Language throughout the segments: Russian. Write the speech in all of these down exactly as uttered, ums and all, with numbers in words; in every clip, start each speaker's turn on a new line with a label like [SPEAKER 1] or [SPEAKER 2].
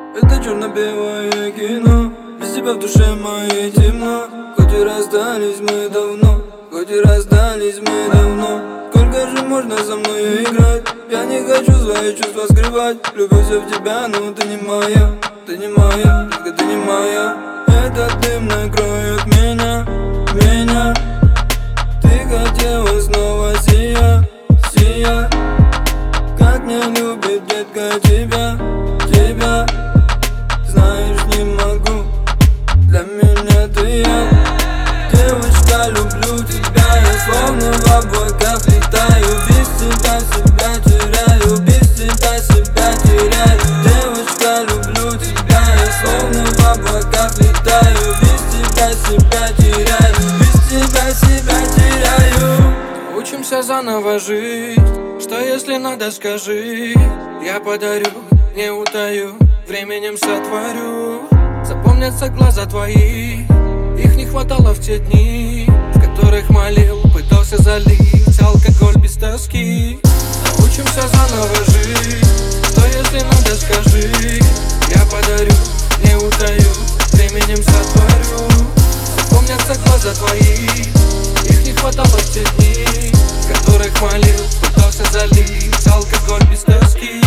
[SPEAKER 1] Это черно-белое кино, без тебя в душе моей темно. Хоть и расстались мы давно, хоть и расстались мы давно. Сколько же можно со мной играть? Я не хочу свои чувства скрывать. Люблю все в тебя, но ты не моя. Ты не моя, только ты не моя. Этот дым накроет меня, меня. Ты хотела снова сия, сия. Как не любит детка тебя, тебя. Знаешь, не могу, для меня ты я. Девочка, люблю тебя, я словно в облаках летаю. Без тебя себя теряю, без тебя себя теряю. Девочка, люблю тебя, я словно в облаках летаю. Без тебя себя теряю, без тебя себя теряю.
[SPEAKER 2] Учимся заново жить, что если надо, скажи. Я подарю, не утаю, временем сотворю. Запомнятся глаза твои, их не хватало в те дни, в которых молил, пытался залить алкоголь без тоски. Научимся заново жить, что если надо, скажи. Я подарю, не утаю, временем сотворю. Запомнятся глаза твои, их не хватало в те дни, в которых молил, пытался залить алкоголь без тоски.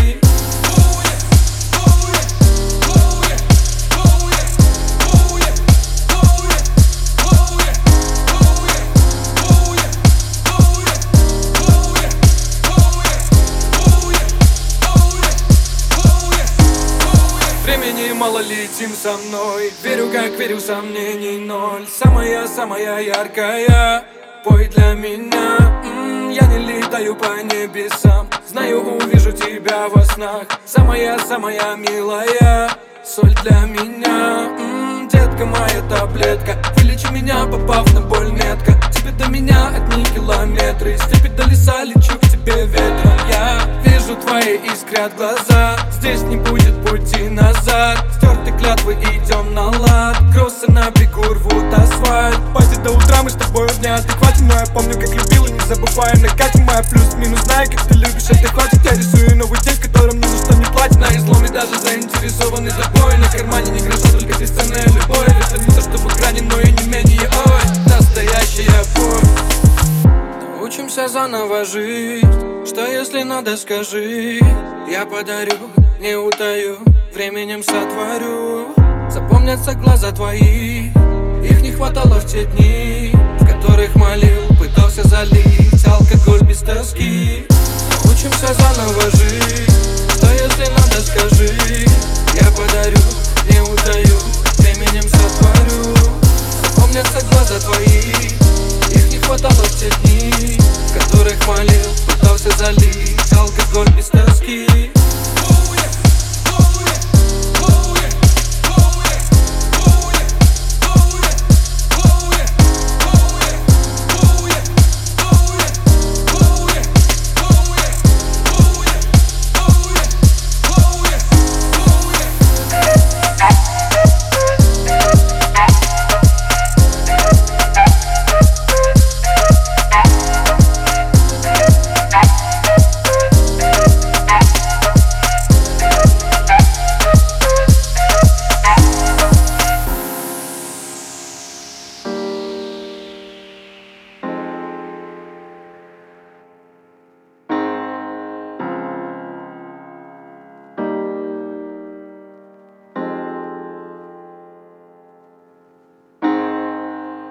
[SPEAKER 2] Времени мало, летим со мной. Верю, как верю, сомнений ноль. Самая-самая яркая, пой для меня. М-м, Я не летаю по небесам, знаю, увижу тебя во снах. Самая-самая милая, соль для меня. М-м, Детка моя таблетка, вылечи меня, попав на боль метко. Тебе до меня одни километры, степи до леса, лечу к тебе ветром. Я вижу твои искрят глаза, здесь не будет пути назад. Стерты клятвы, идем на лад. Кроссы на бегу рвут асфальт. Пати до утра, мы с тобой в неадеквате. Но я помню, как любил и не забываем на Кате. Моя плюс-минус, знаю, как ты любишь, это хватит. Я рисую новый день, в котором ни за что не платит. На изломе даже заинтересованы тобой. На кармане не гроша, только бесценная любовь. Это не то, что в экране, но и не менее, ой, настоящая боль. Научимся заново жить, что если надо, скажи. Я подарю, не утаю, временем сотворю. Запомнятся глаза твои, их не хватало в те дни, в которых молил, пытался залить алкоголь без тоски. Научимся заново жить.